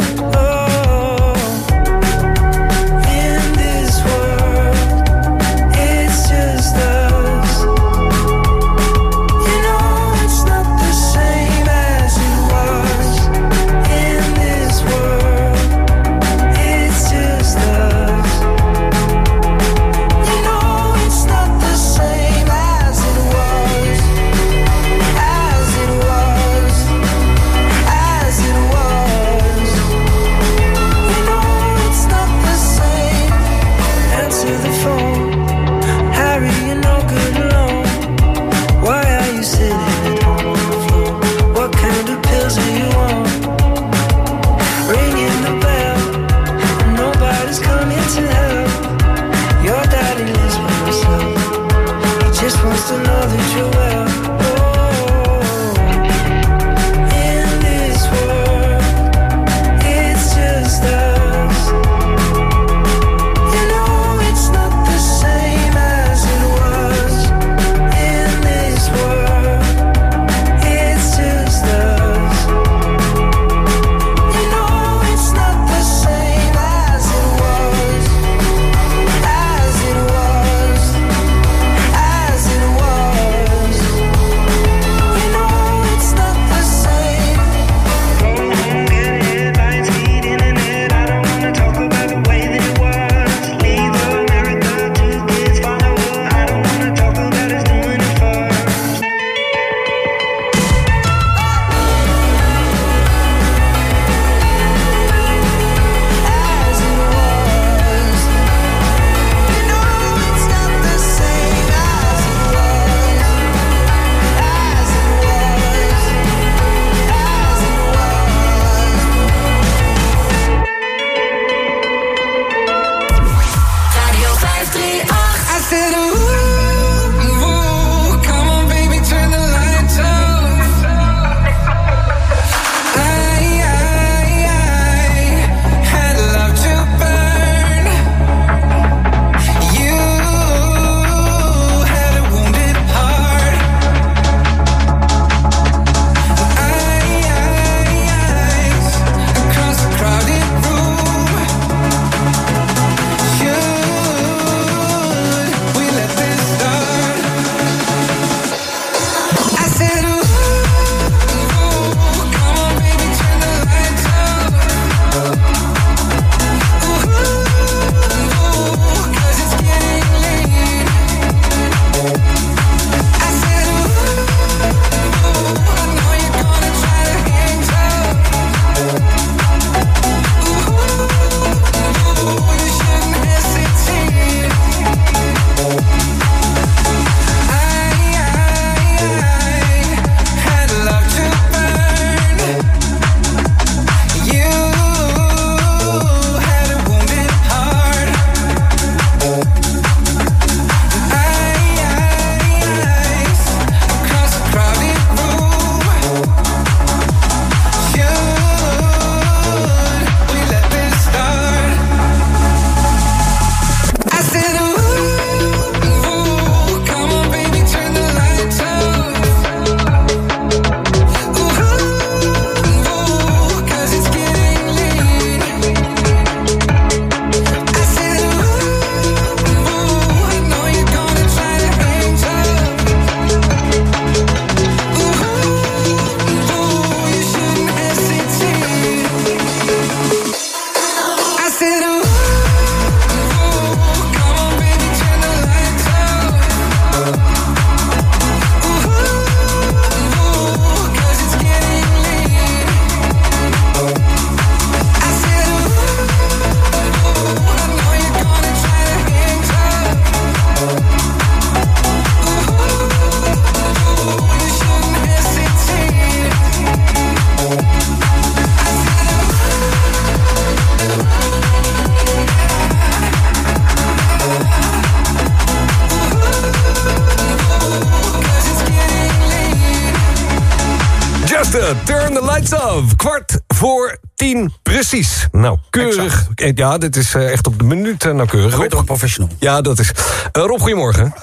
Morgen, turn the lights off. Kwart voor tien, precies. Nou, keurig. Exact. Ja, dit is uh, echt op de minuut uh, nauwkeurig. Rob, toch professional. Ja, dat is. Uh, Rob, goedemorgen.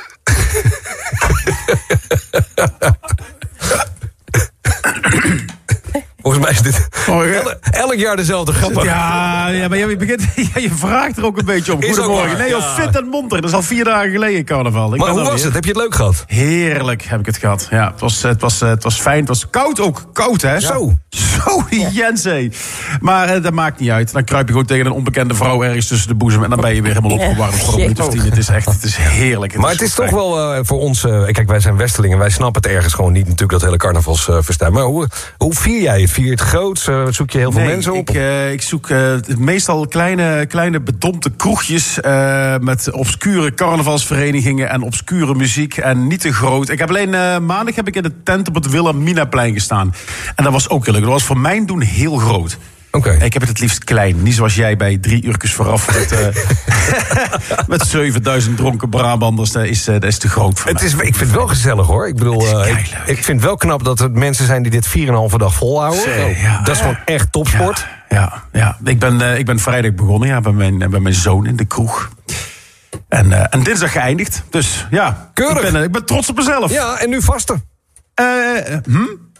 Volgens mij is dit oh, ja. elk, elk jaar dezelfde grap. Ja, ja, maar je, begint, ja, je vraagt er ook een beetje om. Is Goedemorgen. Nee, joh, ja. Fit en monter. Dat is al vier dagen geleden carnaval. Ik maar hoe was weer. het? Heb je het leuk gehad? Heerlijk heb ik het gehad. Ja, het was, het was, het was fijn. Het was koud ook. Koud, hè? Ja. Zo. Zo, die Jense. Maar uh, dat maakt niet uit. Dan kruip je gewoon tegen een onbekende vrouw ergens tussen de boezem. En dan ben je weer helemaal opgewarmd voor een minuut of tien. Het is echt, het is heerlijk. Het maar is het is fijn. toch wel uh, voor ons... Uh, kijk, wij zijn Westelingen. Wij snappen het ergens gewoon niet natuurlijk, dat hele carnavalsfestijn. Uh, maar hoe, hoe vier jij het? Vier je het groot? Uh, zoek je heel veel nee, mensen op? Ik, uh, ik zoek uh, meestal kleine, kleine bedompte kroegjes... Uh, met obscure carnavalsverenigingen en obscure muziek. En niet te groot. Ik heb alleen uh, maandag heb ik in de tent op het Wilhelminaplein gestaan. En dat was ook heel leuk. Dat was voor mijn doen heel groot. Okay. Ik heb het het liefst klein. Niet zoals jij bij drie uurtjes vooraf met, uh, met zevenduizend dronken Brabanders. Dat is, uh, dat is te groot voor het mij. Is, ik vind het wel gezellig, hoor. Ik bedoel, uh, ik, ik vind het wel knap dat er mensen zijn die dit vier en een halve dag volhouden. Zee, ja. Dat is gewoon echt topsport. Ja, ja, ja. Ik, ben, uh, ik ben vrijdag begonnen ja, bij, mijn, bij mijn zoon in de kroeg. En, uh, en dinsdag geëindigd. Dus ja, keurig. Ik ben, uh, ik ben trots op mezelf. Ja, en nu vasten. Uh, hm?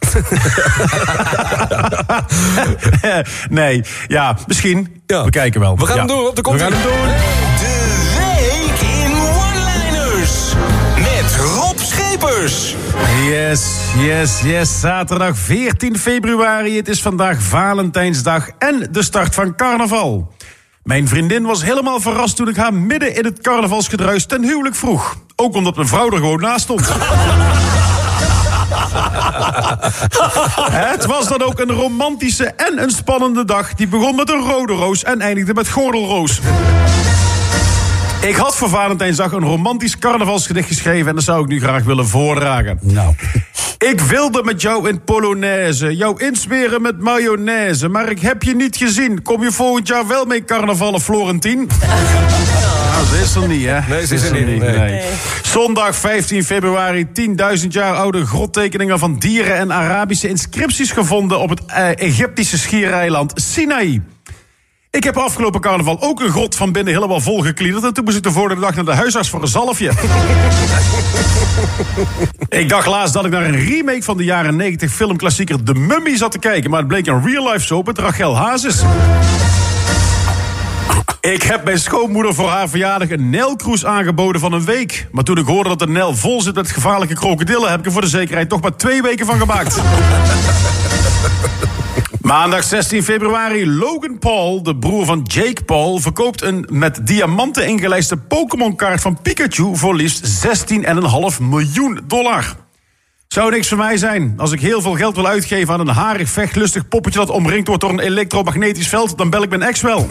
nee, ja, misschien. Ja. We kijken wel. We gaan ja. hem doen, op de komt. We gaan hem doen. De week in one-liners met Rob Schepers. Yes, yes, yes. Zaterdag veertien februari. Het is vandaag Valentijnsdag en de start van carnaval. Mijn vriendin was helemaal verrast toen ik haar midden in het carnavalsgedruis ten huwelijk vroeg. Ook omdat mijn vrouw er gewoon naast stond. Het was dan ook een romantische en een spannende dag. Die begon met een rode roos en eindigde met gordelroos. Ik had voor Valentijnsdag een romantisch carnavalsgedicht geschreven... en dat zou ik nu graag willen voordragen. Nou. Ik wilde met jou in Polonaise, jou insmeren met mayonaise... maar ik heb je niet gezien. Kom je volgend jaar wel mee carnavallen, Florentien? Nou, ze is er niet, hè? Nee, ze is er niet. niet nee. Nee. Zondag vijftien februari, tienduizend jaar oude grottekeningen van dieren... en Arabische inscripties gevonden op het uh, Egyptische schiereiland Sinaï. Ik heb afgelopen carnaval ook een grot van binnen helemaal volgekliederd... en toen moest ik de vorige dag naar de huisarts voor een zalfje. Ik dacht laatst dat ik naar een remake van de jaren negentig filmklassieker The Mummy zat te kijken... maar het bleek een real-life soap met Rachel Hazes. Ik heb mijn schoonmoeder voor haar verjaardag een Nijlcruise aangeboden van een week. Maar toen ik hoorde dat de Nijl vol zit met gevaarlijke krokodillen... heb ik er voor de zekerheid toch maar twee weken van gemaakt. Maandag zestien februari, Logan Paul, de broer van Jake Paul... verkoopt een met diamanten ingelijste Pokémon-kaart van Pikachu... voor liefst zestien komma vijf miljoen dollar. Zou niks voor mij zijn. Als ik heel veel geld wil uitgeven aan een harig, vechtlustig poppetje... dat omringd wordt door een elektromagnetisch veld... dan bel ik mijn ex wel.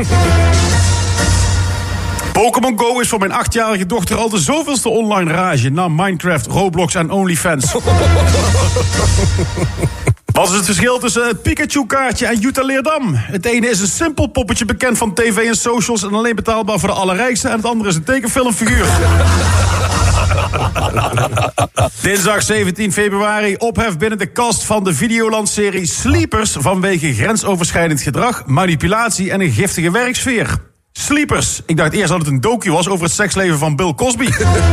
Pokémon Go is voor mijn achtjarige dochter al de zoveelste online rage... na Minecraft, Roblox en OnlyFans. Wat is het verschil tussen het Pikachu-kaartje en Jutta Leerdam? Het ene is een simpel poppetje bekend van tv en socials... en alleen betaalbaar voor de allerrijkste... en het andere is een tekenfilmfiguur. Dinsdag zeventien februari, ophef binnen de cast van de Videoland-serie Sleepers... vanwege grensoverschrijdend gedrag, manipulatie en een giftige werksfeer. Sleepers. Ik dacht eerst dat het een docu was over het seksleven van Bill Cosby.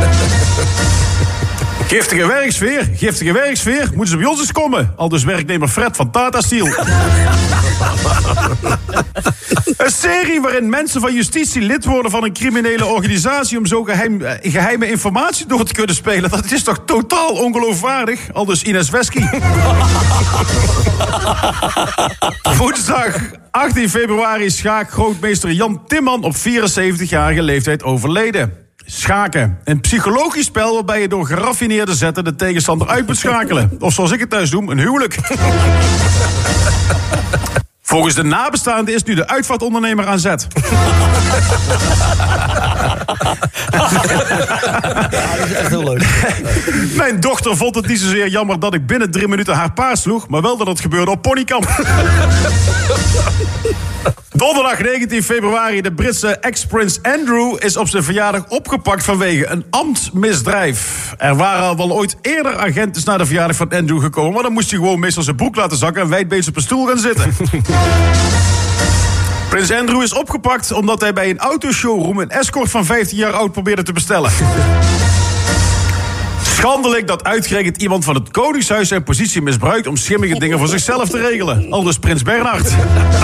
Giftige werksfeer, giftige werksfeer. Moeten ze bij ons eens komen? Aldus werknemer Fred van Tata Steel. Een serie waarin mensen van justitie lid worden van een criminele organisatie... om zo geheim, eh, geheime informatie door te kunnen spelen. Dat is toch totaal ongeloofwaardig? Aldus Ines Wesky. Woensdag achttien februari schaakgrootmeester Jan Timman... op vierenzeventigjarige leeftijd overleden. Schaken. Een psychologisch spel waarbij je door geraffineerde zetten de tegenstander uit moet schakelen. Of zoals ik het thuis noem, een huwelijk. Volgens de nabestaanden is nu de uitvaartondernemer aan zet. Ja, dat is echt heel leuk. Mijn dochter vond het niet zozeer jammer dat ik binnen drie minuten haar paard sloeg... maar wel dat het gebeurde op ponykamp. Donderdag negentien februari. De Britse ex-prins Andrew is op zijn verjaardag opgepakt vanwege een ambtsmisdrijf. Er waren al wel ooit eerder agenten naar de verjaardag van Andrew gekomen, maar dan moest hij gewoon meestal zijn broek laten zakken en wijdbeens op een stoel gaan zitten. Prins Andrew is opgepakt omdat hij bij een autoshowroom een escort van vijftien jaar oud probeerde te bestellen. Schandelijk dat uitgerekend iemand van het Koningshuis zijn positie misbruikt om schimmige dingen voor zichzelf te regelen. Aldus Prins Bernhard.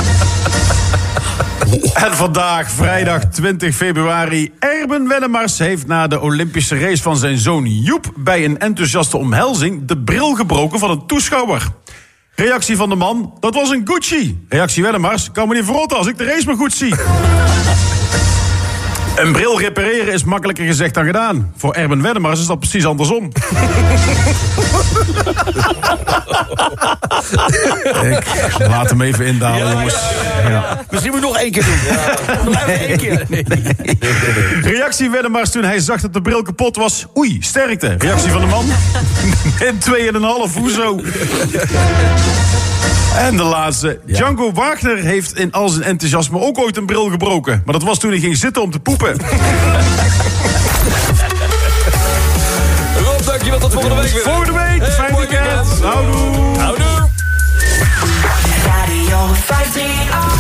En vandaag, vrijdag twintig februari, Erben Wennemars heeft na de Olympische race van zijn zoon Joep bij een enthousiaste omhelzing de bril gebroken van een toeschouwer. Reactie van de man, dat was een Gucci. Reactie Wennemars, kan me niet verrotten als ik de race maar goed zie. Een bril repareren is makkelijker gezegd dan gedaan. Voor Erben Wennemars is dat precies andersom. Ik laat hem even indalen, ja, jongens. Ja, ja. Misschien moet ik nog één keer doen. Ja. Nog even één keer. Nee, nee. Reactie Wennemars toen hij zag dat de bril kapot was. Oei, sterkte. Reactie van de man. En twee en een half, hoezo? En de laatste. Ja. Django Wagner heeft in al zijn enthousiasme ook ooit een bril gebroken. Maar dat was toen hij ging zitten om te poepen. Rob, dankjewel. Tot volgende week weer. Volgende week. Hey, fijn weekend. Houdoe. Houdoe. Radio vijf drie acht.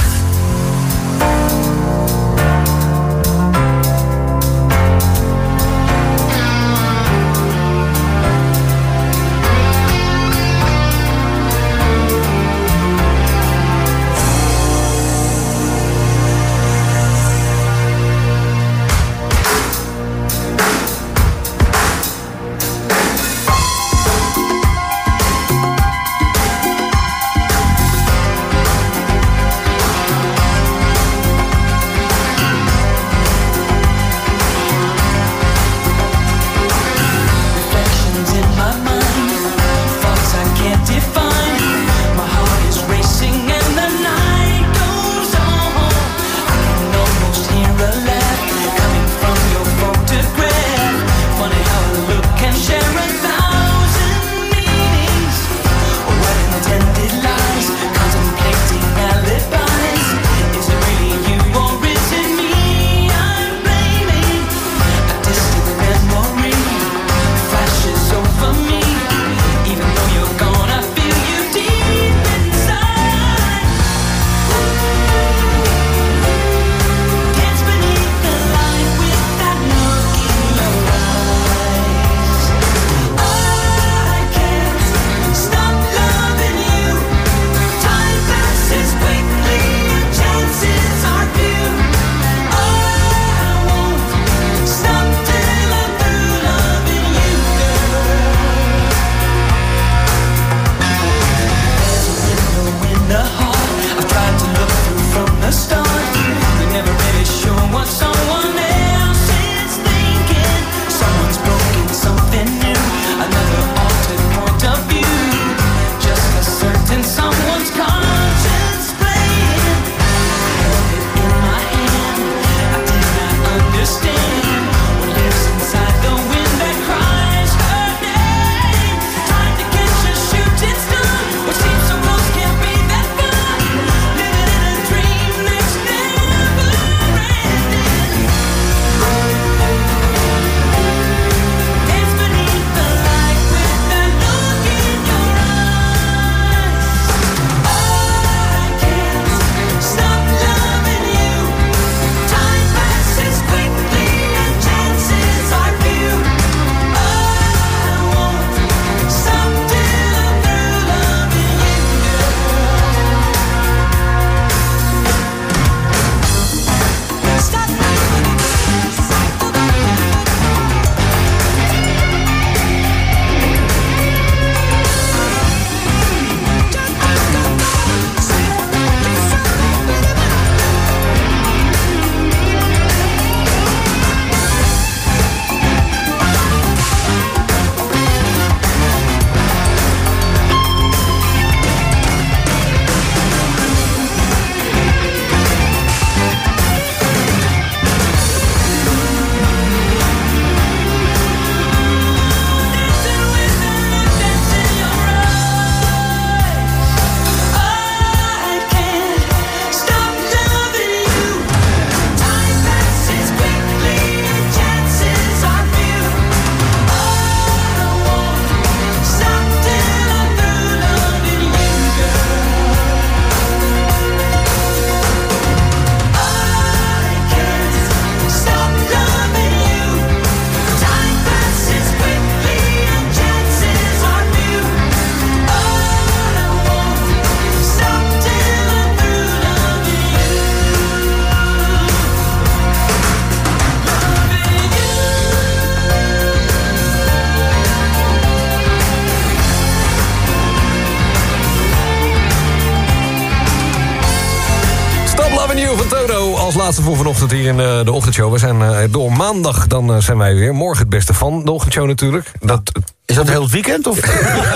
laatste voor vanochtend hier in uh, de ochtendshow. We zijn uh, door maandag, dan uh, zijn wij weer. Morgen het beste van de ochtendshow natuurlijk. Dat, is dat heel het weekend? Of?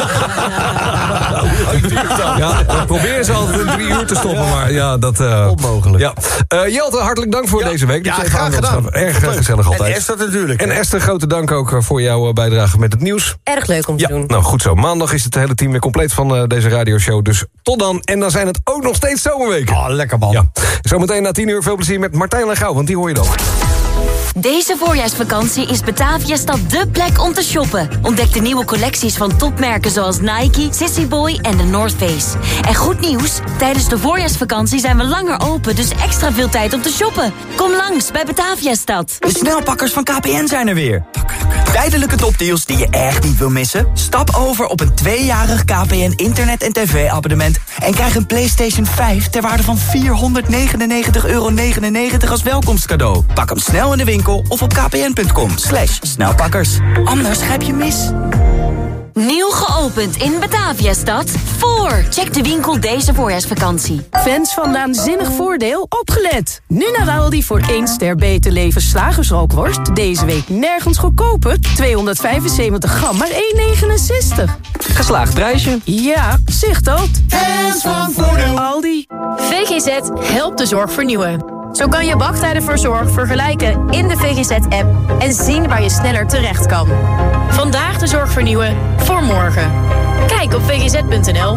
Ja, we proberen ze altijd in drie uur te stoppen, maar ja, dat... Uh, Onmogelijk. Ja. Uh, Jelte, hartelijk dank voor ja, deze week. Ja, dat graag gedaan. Erg uh, gezellig altijd. En Esther natuurlijk. En hè? Esther, grote dank ook uh, voor jouw uh, bijdrage met het nieuws. Erg leuk om te ja, doen. Nou, goed zo. Maandag is het hele team weer compleet van uh, deze radioshow. Dus tot dan. En dan zijn het ook nog steeds zomerweken. Oh, lekker man. Ja. Zometeen na tien uur veel plezier met Martijn Legouw, want die hoor je dan. Deze voorjaarsvakantie is Bataviastad dé plek om te shoppen. Ontdek de nieuwe collecties van topmerken zoals Nike, Sissy Boy en de North Face. En goed nieuws, tijdens de voorjaarsvakantie zijn we langer open, dus extra veel tijd om te shoppen. Kom langs bij Bataviastad. De snelpakkers van K P N zijn er weer. Tijdelijke topdeals die je echt niet wil missen? Stap over op een tweejarig K P N internet- en tv-abonnement... en krijg een PlayStation vijf ter waarde van vierhonderdnegenennegentig euro negenennegentig als welkomstcadeau. Pak hem snel in de winkel of op kpn.com slash snelpakkers. Anders grijp je mis. Nieuw geopend in Bataviastad. Voor. Check de winkel deze voorjaarsvakantie. Fans van Naanzinnig Voordeel, opgelet. Nu naar Aldi voor één ster Beter Leven slagersrookworst. Deze week nergens goedkoper. tweehonderdvijfenzeventig gram, maar één negenenzestig. Geslaagd prijsje. Ja, zicht dat. Fans van Voordeel. Aldi. V G Z helpt de zorg vernieuwen. Zo kan je wachttijden voor zorg vergelijken in de V G Z-app... en zien waar je sneller terecht kan. Vandaag de zorg vernieuwen, voor morgen. Kijk op v g z punt n l.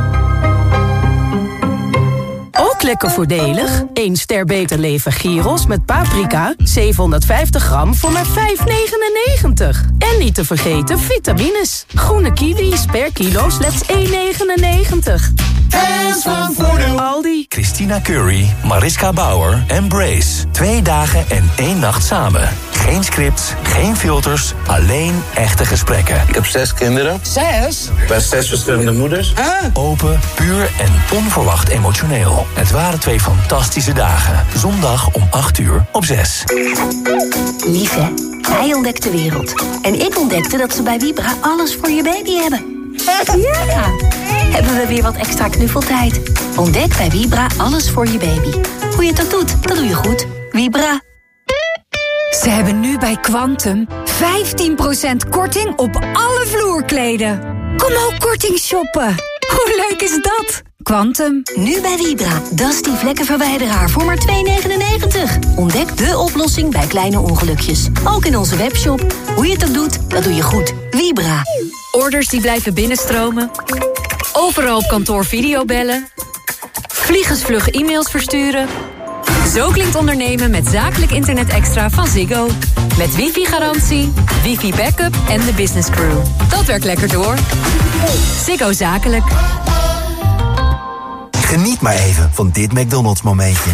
Ook lekker voordelig. één ster Beter Leven gyros met paprika. zevenhonderdvijftig gram voor maar vijf negenennegentig. En niet te vergeten vitamines. Groene kiwis per kilo slechts één negenennegentig. Fans van Voordeel. Aldi. Christina Curry, Mariska Bauer en Brace. Twee dagen en één nacht samen. Geen scripts, geen filters, alleen echte gesprekken. Ik heb zes kinderen. Zes? Bij zes verschillende moeders. Open, puur en onverwacht emotioneel. Het waren twee fantastische dagen. Zondag om acht uur op zes. Lief hè? Hij ontdekt de wereld. En ik ontdekte dat ze bij Vibra alles voor je baby hebben. Ja! Hebben we weer wat extra knuffeltijd. Ontdek bij Vibra alles voor je baby. Hoe je het ook doet, dat doe je goed. Vibra. Ze hebben nu bij Quantum vijftien procent korting op alle vloerkleden. Kom ook korting shoppen. Hoe leuk is dat? Quantum. Nu bij Vibra. Dusty vlekkenverwijderaar voor maar twee negenennegentig. Ontdek de oplossing bij kleine ongelukjes. Ook in onze webshop. Hoe je het ook doet, dat doe je goed. Vibra. Orders die blijven binnenstromen. Overal op kantoor videobellen. Vliegensvlug e-mails versturen. Zo klinkt ondernemen met zakelijk internet extra van Ziggo. Met wifi-garantie, wifi-backup en de business crew. Dat werkt lekker door. Ziggo Zakelijk. Geniet maar even van dit McDonald's momentje.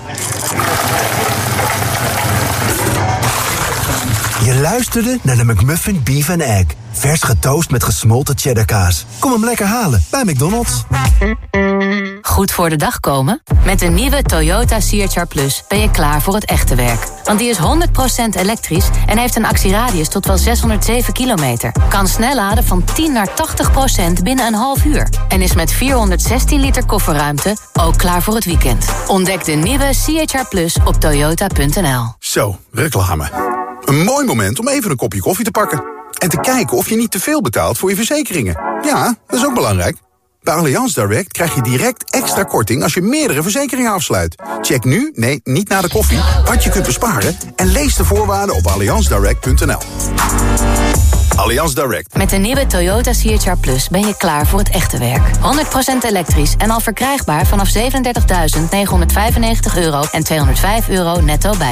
Je luisterde naar de McMuffin Beef and Egg. Vers getoast met gesmolten cheddarkaas. Kom hem lekker halen bij McDonald's. Goed voor de dag komen? Met de nieuwe Toyota C H R Plus ben je klaar voor het echte werk. Want die is honderd procent elektrisch en heeft een actieradius tot wel zeshonderdzeven kilometer. Kan snel laden van tien naar tachtig procent binnen een half uur. En is met vierhonderdzestien liter kofferruimte ook klaar voor het weekend. Ontdek de nieuwe C H R Plus op toyota punt n l. Zo, reclame. Een mooi moment om even een kopje koffie te pakken. En te kijken of je niet te veel betaalt voor je verzekeringen. Ja, dat is ook belangrijk. Bij Allianz Direct krijg je direct extra korting als je meerdere verzekeringen afsluit. Check nu, nee, niet na de koffie, wat je kunt besparen en lees de voorwaarden op allianz direct punt n l. Allianz Direct. Met de nieuwe Toyota C H R Plus ben je klaar voor het echte werk. honderd procent elektrisch en al verkrijgbaar vanaf zevenendertigduizend negenhonderdvijfennegentig euro en tweehonderdvijf euro netto bij.